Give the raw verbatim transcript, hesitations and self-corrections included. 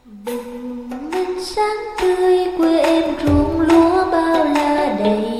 Bình minh sáng tươi quê em ruộng lúa bao la đầy.